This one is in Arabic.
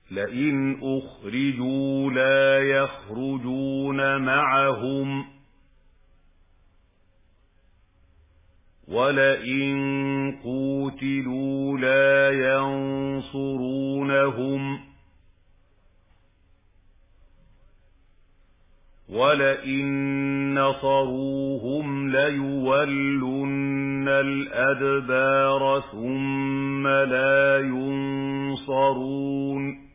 لئن أخرجوا لا يخرجون معهم ولئن قوتلوا لا ينصرونهم ولئن نصروهم ليولن الأدبار ثم لا ينصرون